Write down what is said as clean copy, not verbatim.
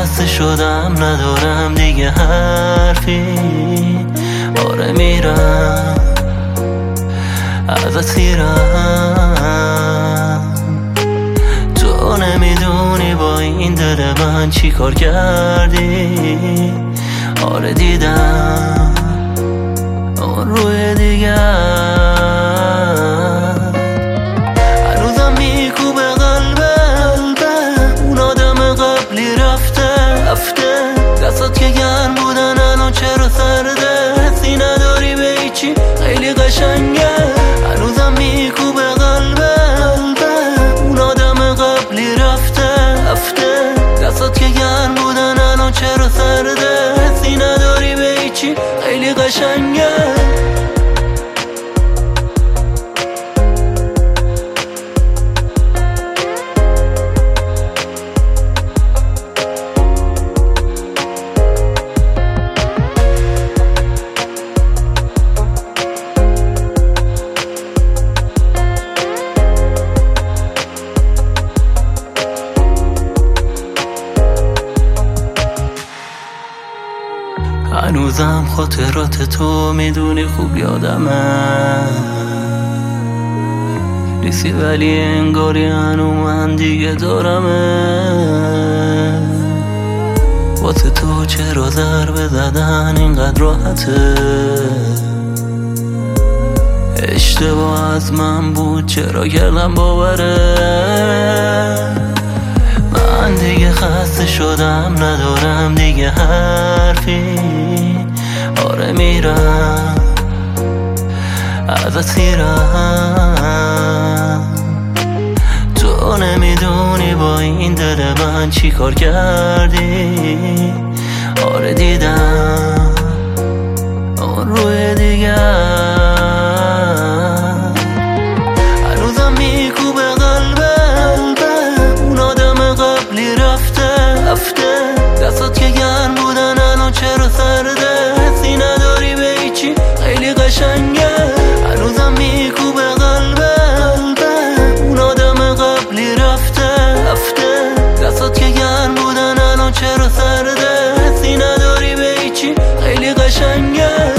خسته شدم ندارم دیگه حرفی. آره میرم ازت سیرم، تو نمیدونی با این دل من چی کار کردی. آره دیدم اون روی دیگر هنوزم میکوبه قلبم. اون آدم قبلی رفته دستات که گرم بودن الان چرا سرده؟ حسی نداری به هیچی خیلی قشنگه. هنوزم میکوبه قلبم. اون آدم قبلی رفته دستات که گرم بودن الان چرا سرده؟ حسی نداری به هیچی خیلی قشنگه. هنوزم خاطرات تو میدونی خوب یادمه نیستی، ولی انگاری هنو من دیگه دارمه. واسه تو چرا ضربه زدن اینقدر راحته؟ اشتباه از من بود چرا کردم باوره؟ من دیگه خسته شدم ندارم دیگه حرفی. آره میرم ازت سیرم، تو نمیدونی با این دل من چی کار کردی. آره دیدم اون روی دیگر هنوزم میکوبه قلبم. اون آدم قبلی رفته دستات که گرم بودن الان چرا سرده؟ حسی نداری به هیچی خیلی قشنگه. هنوزم میکوبه قلبم. اون آدم قبلی رفته دستات که گرم بودن الان چرا سرده؟ حسی نداری به هیچی خیلی قشنگه.